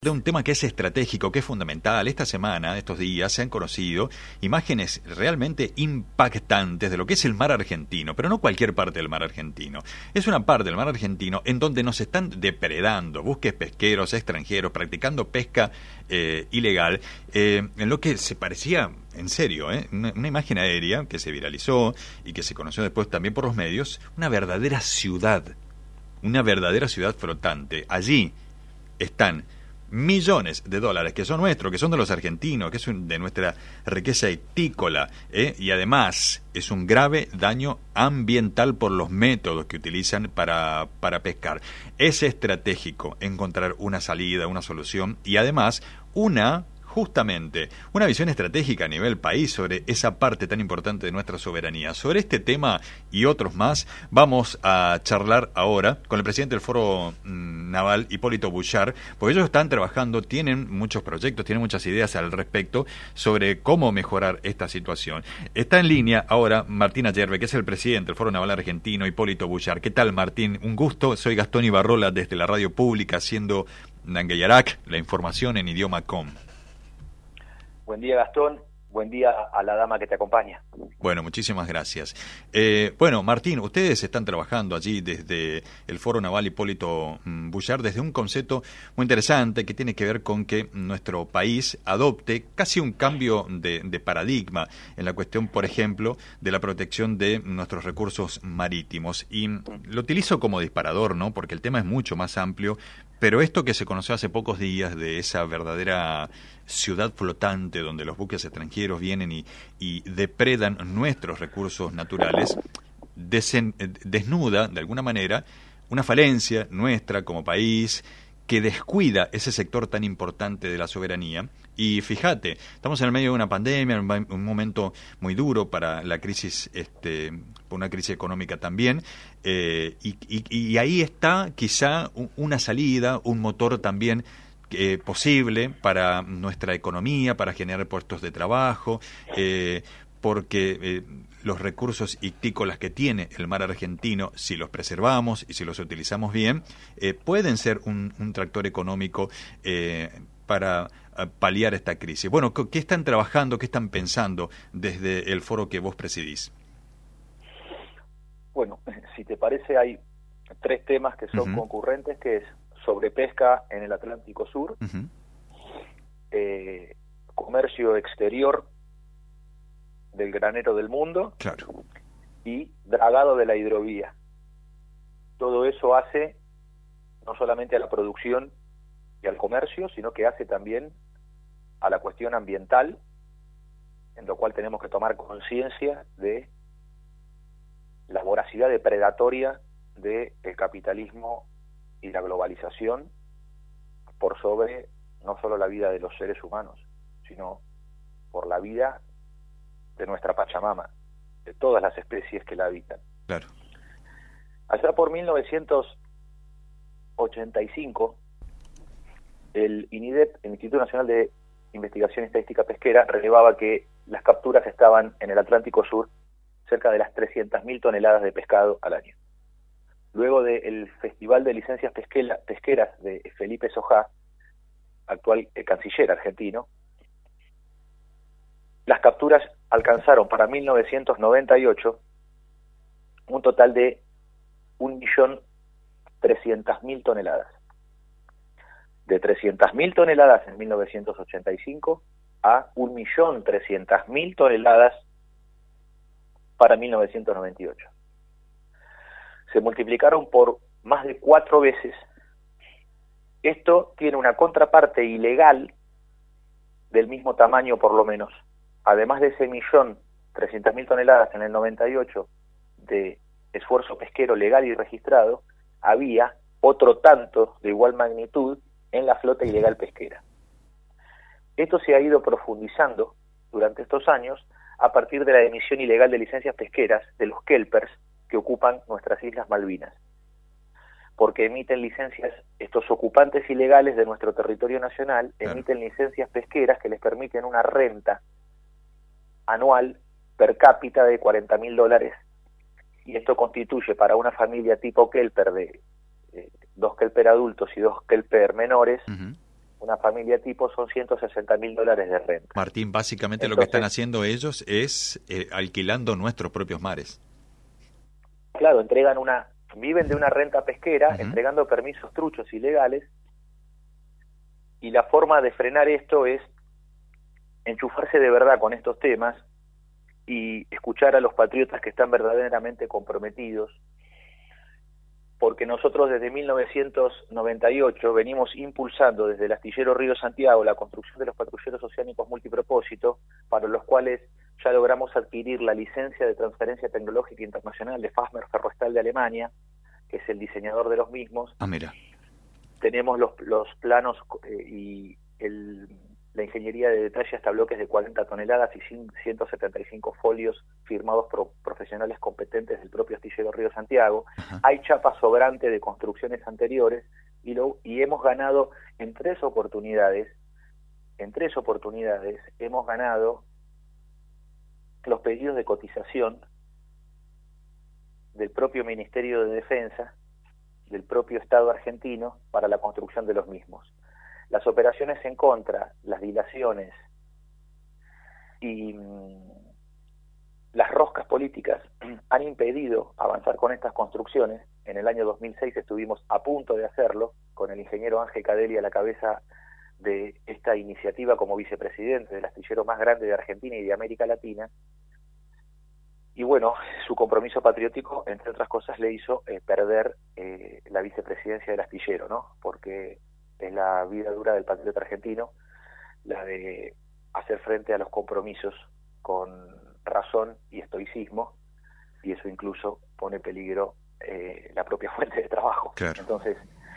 De un tema que es estratégico, que es fundamental. Esta semana, estos días, se han conocido imágenes realmente impactantes de lo que es el mar argentino, pero no cualquier parte del mar argentino. Es una parte del mar argentino en donde nos están depredando buques pesqueros extranjeros, practicando pesca ilegal, en lo que se parecía, en serio, una imagen aérea que se viralizó y que se conoció después también por los medios, una verdadera ciudad flotante. Allí están millones de dólares que son nuestros, que son de los argentinos, que es de nuestra riqueza hictícola, y además es un grave daño ambiental por los métodos que utilizan para pescar. Es estratégico encontrar una salida, una solución y además justamente una visión estratégica a nivel país sobre esa parte tan importante de nuestra soberanía. Sobre este tema y otros más vamos a charlar ahora con el presidente del Foro Naval, Hipólito Bouchard, porque ellos están trabajando, tienen muchos proyectos, tienen muchas ideas al respecto sobre cómo mejorar esta situación. Está en línea ahora Martín Ayerbe, que es el presidente del Foro Naval Argentino, Hipólito Bouchard. ¿Qué tal, Martín? Un gusto. Soy Gastón Ibarrola desde la radio pública haciendo Nangueyarac, la información en idioma com. Buen día, Gastón. Buen día a la dama que te acompaña. Bueno, muchísimas gracias. Bueno, Martín, ustedes están trabajando allí desde el Foro Naval Hipólito Bouchard desde un concepto muy interesante que tiene que ver con que nuestro país adopte casi un cambio de paradigma en la cuestión, por ejemplo, de la protección de nuestros recursos marítimos. Y lo utilizo como disparador, ¿no? Porque el tema es mucho más amplio, pero esto que se conoció hace pocos días de esa verdadera ciudad flotante donde los buques extranjeros vienen y depredan nuestros recursos naturales, desnuda de alguna manera una falencia nuestra como país que descuida ese sector tan importante de la soberanía. Y fíjate, estamos en el medio de una pandemia, un momento muy duro para la crisis, por una crisis económica también, y ahí está quizá una salida, un motor también posible para nuestra economía, para generar puestos de trabajo, porque los recursos hictícolas que tiene el mar argentino, si los preservamos y si los utilizamos bien, pueden ser un tractor económico para paliar esta crisis. Bueno, ¿qué están trabajando, qué están pensando desde el foro que vos presidís? Bueno, si te parece, hay tres temas que son concurrentes, que es sobre pesca en el Atlántico Sur, comercio exterior del granero del mundo, claro, y dragado de la hidrovía. Todo eso hace no solamente a la producción y al comercio, sino que hace también a la cuestión ambiental, en lo cual tenemos que tomar conciencia de la voracidad depredatoria del capitalismo y la globalización por sobre no solo la vida de los seres humanos, sino por la vida de nuestra Pachamama, de todas las especies que la habitan. Claro. Allá por 1985, el INIDEP, el Instituto Nacional de Investigación Estadística Pesquera, relevaba que las capturas estaban en el Atlántico Sur cerca de las 300.000 toneladas de pescado al año. Luego del Festival de Licencias Pesqueras de Felipe Sojá, actual canciller argentino, las capturas alcanzaron para 1998 un total de 1.300.000 toneladas. De 300.000 toneladas en 1985 a 1.300.000 toneladas para 1998. Se multiplicaron por más de 4 veces. Esto tiene una contraparte ilegal del mismo tamaño, por lo menos. Además de ese 1.300.000 toneladas en el 98 de esfuerzo pesquero legal y registrado, había otro tanto de igual magnitud en la flota ilegal pesquera. Esto se ha ido profundizando durante estos años a partir de la emisión ilegal de licencias pesqueras de los kelpers que ocupan nuestras Islas Malvinas, porque emiten licencias, estos ocupantes ilegales de nuestro territorio nacional, emiten licencias pesqueras que les permiten una renta anual per cápita de $40.000, y esto constituye para una familia tipo kelper de 2 kelper adultos y 2 kelper menores una familia tipo, son $160.000 de renta. Martín, básicamente Entonces, lo que están haciendo ellos es alquilando nuestros propios mares. Claro, viven de una renta pesquera, entregando permisos truchos ilegales, y la forma de frenar esto es enchufarse de verdad con estos temas y escuchar a los patriotas que están verdaderamente comprometidos, porque nosotros desde 1998 venimos impulsando desde el astillero Río Santiago la construcción de los patrulleros oceánicos multipropósito, para los cuales ya logramos adquirir la licencia de transferencia tecnológica internacional de Fastmer Ferroestal de Alemania, que es el diseñador de los mismos. Ah, mira. Tenemos los planos y la ingeniería de detalle hasta bloques de 40 toneladas y 175 folios firmados por profesionales competentes del propio astillero Río Santiago. Ajá. Hay chapa sobrante de construcciones anteriores y hemos ganado en tres oportunidades hemos ganado los pedidos de cotización del propio Ministerio de Defensa, del propio Estado argentino, para la construcción de los mismos. Las operaciones en contra, las dilaciones y las roscas políticas han impedido avanzar con estas construcciones. En el año 2006 estuvimos a punto de hacerlo, con el ingeniero Ángel Cadelli a la cabeza de esta iniciativa como vicepresidente del astillero más grande de Argentina y de América Latina. Y bueno, su compromiso patriótico, entre otras cosas, le hizo perder la vicepresidencia del astillero, ¿no? Porque es la vida dura del patriota argentino, la de hacer frente a los compromisos con razón y estoicismo, y eso incluso pone en peligro la propia fuente de trabajo. Claro. Entonces,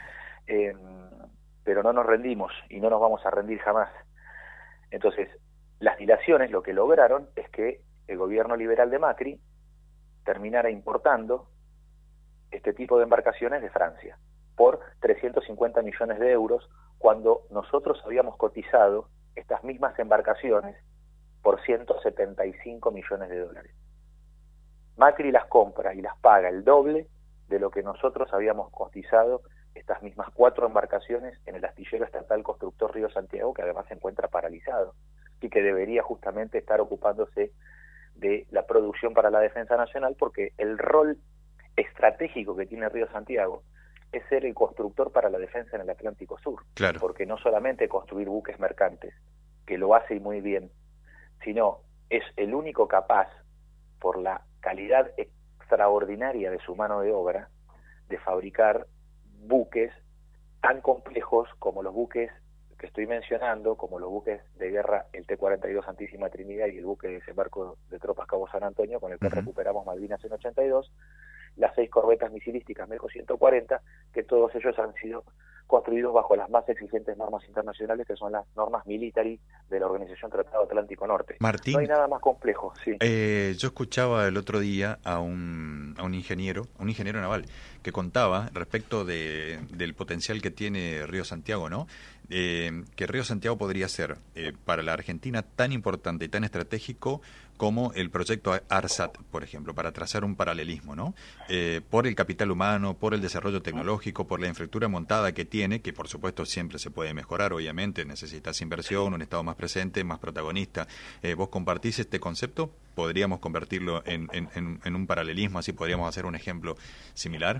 pero no nos rendimos y no nos vamos a rendir jamás. Entonces, las dilaciones lo que lograron es que el gobierno liberal de Macri terminara importando este tipo de embarcaciones de Francia por 350 millones de euros, cuando nosotros habíamos cotizado estas mismas embarcaciones por 175 millones de dólares. Macri las compra y las paga el doble de lo que nosotros habíamos cotizado estas mismas 4 embarcaciones en el astillero estatal constructor Río Santiago, que además se encuentra paralizado y que debería justamente estar ocupándose de la producción para la defensa nacional, porque el rol estratégico que tiene Río Santiago es ser el constructor para la defensa en el Atlántico Sur. Claro. Porque no solamente construir buques mercantes, que lo hace y muy bien, sino es el único capaz, por la calidad extraordinaria de su mano de obra, de fabricar buques tan complejos como los buques que estoy mencionando, como los buques de guerra, el T-42 Santísima Trinidad y el buque de desembarco de tropas Cabo San Antonio, con el que recuperamos Malvinas en 82, las 6 corbetas misilísticas Melco 140, que todos ellos han sido construidos bajo las más exigentes normas internacionales, que son las normas military de la Organización Tratado Atlántico Norte. Martín, no hay nada más complejo, sí. Yo escuchaba el otro día a un ingeniero naval, que contaba respecto del potencial que tiene Río Santiago, ¿no? Que Río Santiago podría ser para la Argentina tan importante y tan estratégico como el proyecto ARSAT, por ejemplo, para trazar un paralelismo, ¿no? Por el capital humano, por el desarrollo tecnológico, por la infraestructura montada que tiene, que por supuesto siempre se puede mejorar, obviamente, necesitas inversión, un Estado más presente, más protagonista. ¿Vos compartís este concepto? ¿Podríamos convertirlo en un paralelismo, así podríamos hacer un ejemplo similar?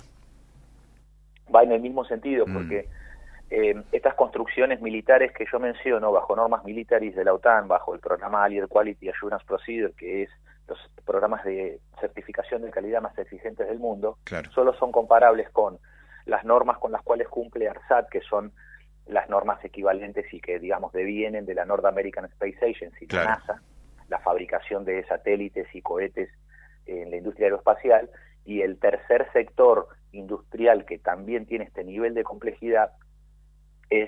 Va en el mismo sentido, porque estas construcciones militares que yo menciono, bajo normas militares de la OTAN, bajo el programa Allied Quality Assurance Procedure, que es los programas de certificación de calidad más exigentes del mundo, claro, solo son comparables con las normas con las cuales cumple ARSAT, que son las normas equivalentes y que, digamos, devienen de la North American Space Agency, claro, la NASA, la fabricación de satélites y cohetes en la industria aeroespacial. Y el tercer sector industrial que también tiene este nivel de complejidad es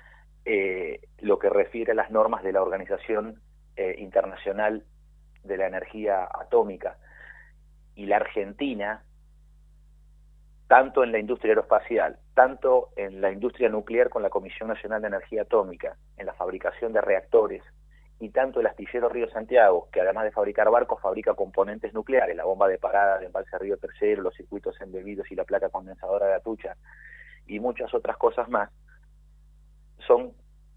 lo que refiere a las normas de la Organización Internacional de la Energía Atómica. Y la Argentina, tanto en la industria aeroespacial, tanto en la industria nuclear con la Comisión Nacional de Energía Atómica, en la fabricación de reactores, y tanto el astillero Río Santiago, que además de fabricar barcos, fabrica componentes nucleares, la bomba de parada de embalse Río Tercero, los circuitos embebidos y la placa condensadora de Atucha, y muchas otras cosas más, son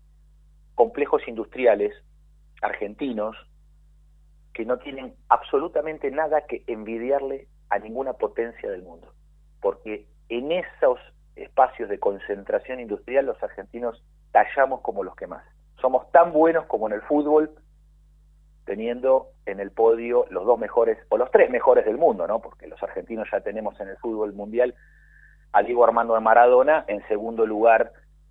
complejos industriales argentinos que no tienen absolutamente nada que envidiarle a ninguna potencia del mundo, porque en esos espacios de concentración industrial los argentinos tallamos como los que más. Somos tan buenos como en el fútbol, teniendo en el podio los 2 mejores, o los 3 mejores del mundo, ¿no? Porque los argentinos ya tenemos en el fútbol mundial a Diego Armando Maradona, en segundo lugar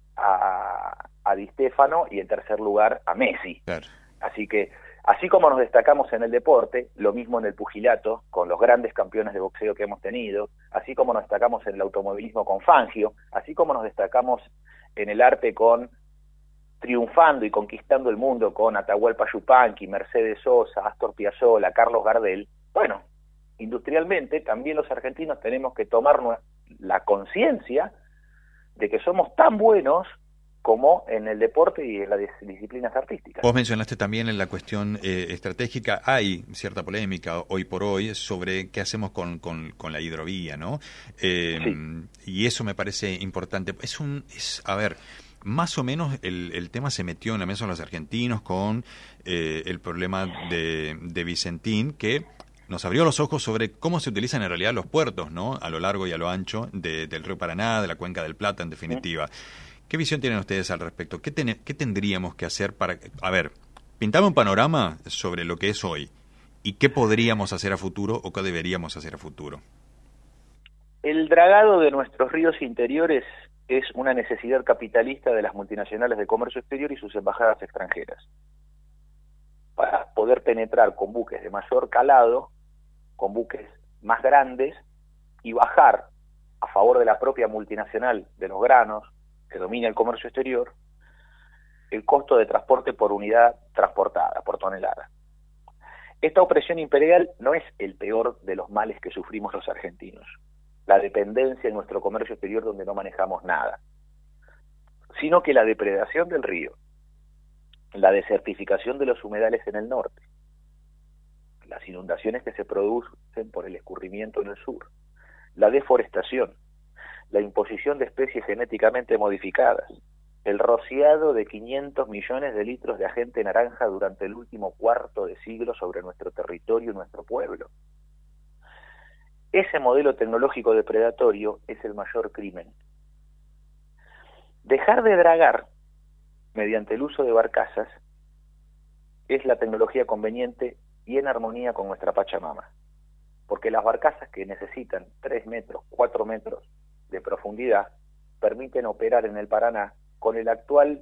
a Di Stéfano y en tercer lugar a Messi. Claro. Así que, así como nos destacamos en el deporte, lo mismo en el pugilato, con los grandes campeones de boxeo que hemos tenido, así como nos destacamos en el automovilismo con Fangio, así como nos destacamos en el arte con triunfando y conquistando el mundo con Atahualpa Yupanqui, Mercedes Sosa, Astor Piazzolla, Carlos Gardel. Bueno, industrialmente también los argentinos tenemos que tomar la conciencia de que somos tan buenos como en el deporte y en las disciplinas artísticas. Vos mencionaste también en la cuestión estratégica, hay cierta polémica hoy por hoy sobre qué hacemos con la hidrovía, ¿no? Sí. Y eso me parece importante. A ver, más o menos el tema se metió en la mesa de los argentinos con el problema de Vicentín, que nos abrió los ojos sobre cómo se utilizan en realidad los puertos, ¿no? A lo largo y a lo ancho del río Paraná, de la cuenca del Plata, en definitiva. ¿Qué visión tienen ustedes al respecto? ¿Qué tendríamos que hacer para... A ver, pintame un panorama sobre lo que es hoy y qué podríamos hacer a futuro o qué deberíamos hacer a futuro. El dragado de nuestros ríos interiores es una necesidad capitalista de las multinacionales de comercio exterior y sus embajadas extranjeras. Para poder penetrar con buques de mayor calado, con buques más grandes, y bajar a favor de la propia multinacional de los granos, que domina el comercio exterior, el costo de transporte por unidad transportada, por tonelada. Esta opresión imperial no es el peor de los males que sufrimos los argentinos, la dependencia en nuestro comercio exterior donde no manejamos nada, sino que la depredación del río, la desertificación de los humedales en el norte, las inundaciones que se producen por el escurrimiento en el sur, la deforestación, la imposición de especies genéticamente modificadas, el rociado de 500 millones de litros de agente naranja durante el último cuarto de siglo sobre nuestro territorio y nuestro pueblo. Ese modelo tecnológico depredatorio es el mayor crimen. Dejar de dragar mediante el uso de barcazas es la tecnología conveniente y en armonía con nuestra Pachamama, porque las barcazas que necesitan 3 metros, 4 metros de profundidad permiten operar en el Paraná con el actual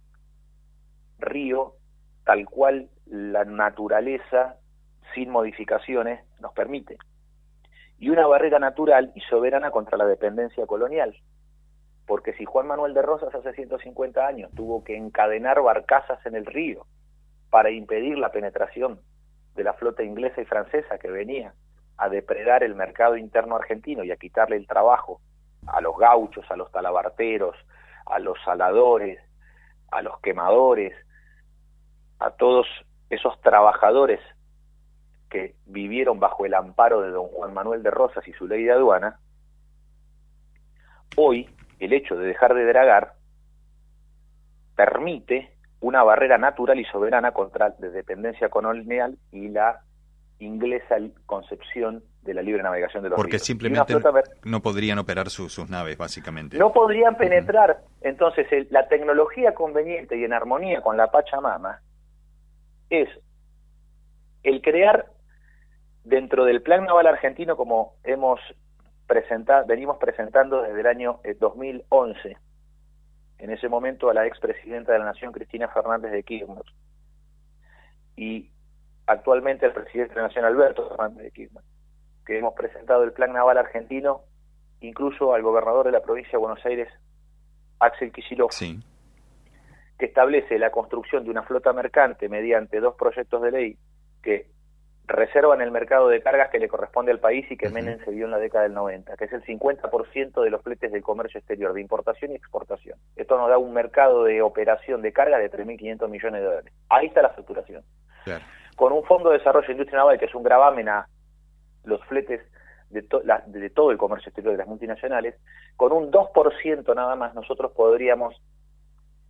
río tal cual la naturaleza sin modificaciones nos permite, y una barrera natural y soberana contra la dependencia colonial, porque si Juan Manuel de Rosas hace 150 años tuvo que encadenar barcazas en el río para impedir la penetración de la flota inglesa y francesa que venía a depredar el mercado interno argentino y a quitarle el trabajo a los gauchos, a los talabarteros, a los saladores, a los quemadores, a todos esos trabajadores que vivieron bajo el amparo de don Juan Manuel de Rosas y su ley de aduana, hoy el hecho de dejar de dragar permite una barrera natural y soberana contra la dependencia colonial y la inglesa concepción de la libre navegación de los ríos. Porque simplemente no podrían operar sus naves, básicamente. No podrían penetrar. Entonces, la tecnología conveniente y en armonía con la Pachamama es el crear dentro del Plan Naval Argentino, como venimos presentando desde el año 2011, en ese momento a la expresidenta de la Nación, Cristina Fernández de Kirchner, y actualmente al presidente de la Nación, Alberto Fernández de Kirchner, que hemos presentado el Plan Naval Argentino, incluso al gobernador de la provincia de Buenos Aires, Axel Kicillof, sí, que establece la construcción de una flota mercante mediante 2 proyectos de ley que reservan el mercado de cargas que le corresponde al país y que Menem se dio en la década del 90, que es el 50% de los fletes del comercio exterior, de importación y exportación. Esto nos da un mercado de operación de carga de 3.500 millones de dólares. Ahí está la facturación. Claro. Con un fondo de desarrollo de industria naval, que es un gravamen a los fletes de todo el comercio exterior de las multinacionales, con un 2% nada más nosotros podríamos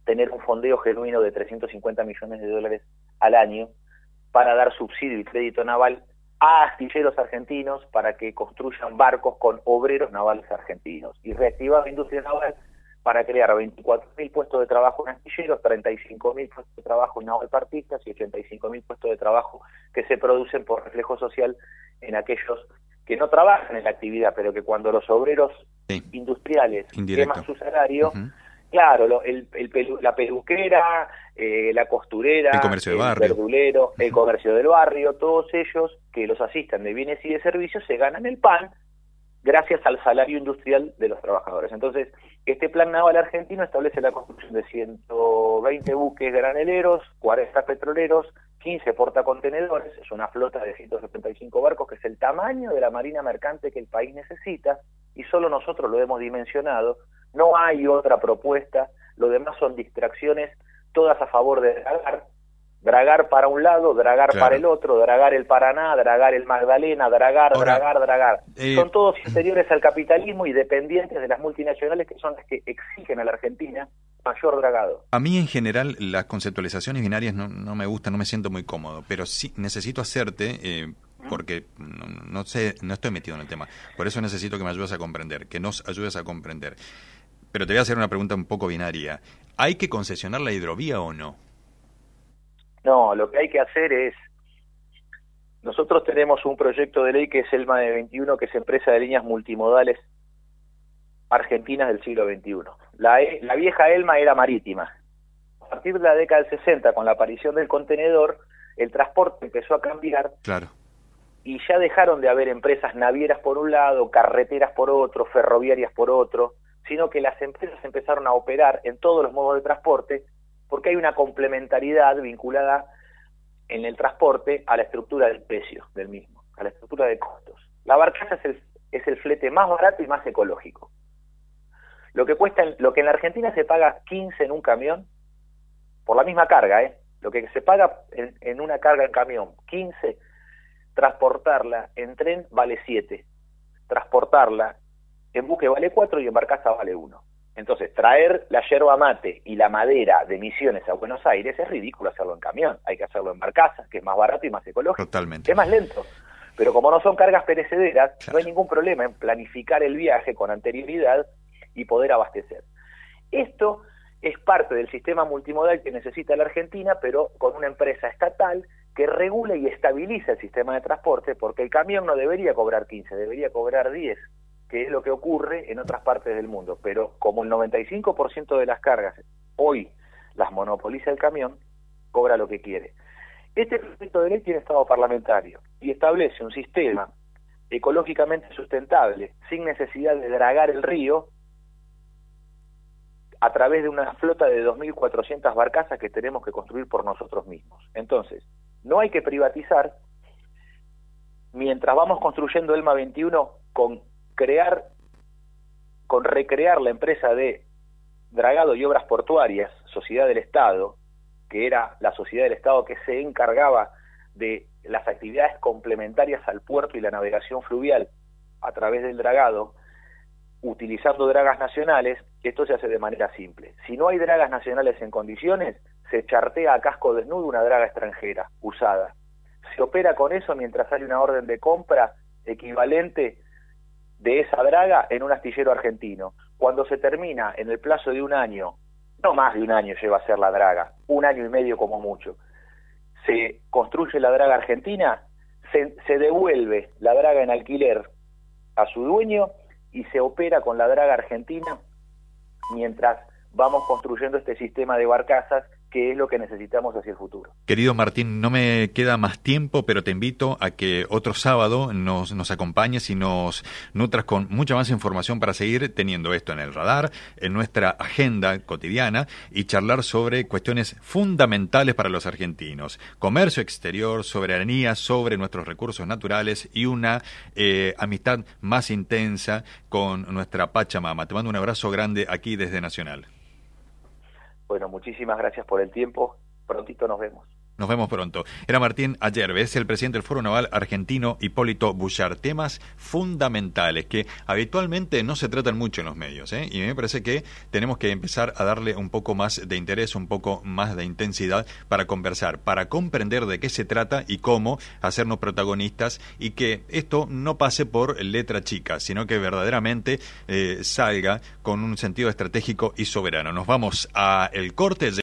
tener un fondeo genuino de 350 millones de dólares al año para dar subsidio y crédito naval a astilleros argentinos para que construyan barcos con obreros navales argentinos, y reactivar la industria naval para crear 24.000 puestos de trabajo en astilleros, 35.000 puestos de trabajo en navalpartistas y 85.000 puestos de trabajo que se producen por reflejo social en aquellos que no trabajan en la actividad, pero que cuando los obreros industriales queman su salario, claro, la peluquera, la costurera, el comercio de barrio, verdulero, el comercio del barrio, todos ellos que los asistan de bienes y de servicios se ganan el pan gracias al salario industrial de los trabajadores. Entonces, este plan naval argentino establece la construcción de 120 buques graneleros, 40 petroleros, 15 portacontenedores, es una flota de 175 barcos, que es el tamaño de la marina mercante que el país necesita, y solo nosotros lo hemos dimensionado. No hay otra propuesta, lo demás son distracciones, todas a favor de dragar para un lado, dragar para el otro, dragar el Paraná, dragar el Magdalena, dragar. Son todos inferiores al capitalismo y dependientes de las multinacionales, que son las que exigen a la Argentina mayor dragado. A mí en general las conceptualizaciones binarias no me gustan, no me siento muy cómodo, pero sí necesito hacerte... porque no sé, no estoy metido en el tema, por eso necesito que me ayudes a comprender, que nos ayudes a comprender. Pero te voy a hacer una pregunta un poco binaria. ¿Hay que concesionar la hidrovía o no? No, lo que hay que hacer es... Nosotros tenemos un proyecto de ley que es ELMA de 21, que es Empresa de Líneas Multimodales Argentinas del siglo XXI. La vieja ELMA era marítima. A partir de la década del 60, con la aparición del contenedor, el transporte empezó a cambiar. Claro. Y ya dejaron de haber empresas navieras por un lado, carreteras por otro, ferroviarias por otro, sino que las empresas empezaron a operar en todos los modos de transporte, porque hay una complementariedad vinculada en el transporte a la estructura del precio del mismo, a la estructura de costos. La barcaza es el flete más barato y más ecológico. Lo que en la Argentina se paga 15 en un camión, por la misma carga, lo que se paga en una carga en camión, 15, transportarla en tren vale 7, transportarla en buque vale 4 y en barcaza vale 1. Entonces, traer la yerba mate y la madera de Misiones a Buenos Aires es ridículo hacerlo en camión, hay que hacerlo en barcaza, que es más barato y más ecológico. Totalmente. Es más lento, pero como no son cargas perecederas, no hay ningún problema en planificar el viaje con anterioridad y poder abastecer. Esto es parte del sistema multimodal que necesita la Argentina, pero con una empresa estatal que regule y estabiliza el sistema de transporte, porque el camión no debería cobrar 15, debería cobrar 10, que es lo que ocurre en otras partes del mundo. Pero como el 95% de las cargas hoy las monopoliza el camión, cobra lo que quiere. Este proyecto de ley tiene estado parlamentario y establece un sistema ecológicamente sustentable, sin necesidad de dragar el río, a través de una flota de 2.400 barcazas que tenemos que construir por nosotros mismos. Entonces, no hay que privatizar, mientras vamos construyendo ELMA 21 con recrear la empresa de dragado y obras portuarias, Sociedad del Estado, que era la sociedad del Estado que se encargaba de las actividades complementarias al puerto y la navegación fluvial a través del dragado, utilizando dragas nacionales. Esto se hace de manera simple. Si no hay dragas nacionales en condiciones, se chartea a casco desnudo una draga extranjera, usada. Se opera con eso mientras hay una orden de compra equivalente de esa draga en un astillero argentino. Cuando se termina en el plazo de un año, no más de un año lleva a ser la draga, 1 año y medio como mucho, se construye la draga argentina, se devuelve la draga en alquiler a su dueño y se opera con la draga argentina mientras vamos construyendo este sistema de barcazas, que es lo que necesitamos hacia el futuro. Querido Martín, no me queda más tiempo, pero te invito a que otro sábado nos acompañes y nos nutras con mucha más información para seguir teniendo esto en el radar, en nuestra agenda cotidiana, y charlar sobre cuestiones fundamentales para los argentinos: comercio exterior, soberanía sobre nuestros recursos naturales y una amistad más intensa con nuestra Pachamama. Te mando un abrazo grande aquí desde Nacional. Bueno, muchísimas gracias por el tiempo. Prontito nos vemos. Nos vemos pronto. Era Martín Ayerbe, es el presidente del Foro Naval Argentino, Hipólito Bullard. Temas fundamentales que habitualmente no se tratan mucho en los medios, ¿eh? Y me parece que tenemos que empezar a darle un poco más de interés, un poco más de intensidad para conversar, para comprender de qué se trata y cómo hacernos protagonistas, y que esto no pase por letra chica, sino que verdaderamente salga con un sentido estratégico y soberano. Nos vamos a el corte.